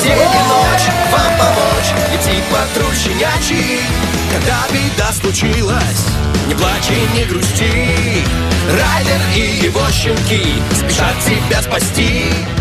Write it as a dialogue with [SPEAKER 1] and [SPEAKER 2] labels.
[SPEAKER 1] день и ночь вам помочь. Летит патруль щенячий, когда беда случилась, не плачь и не грусти. Райдер и его щенки спешат тебя спасти.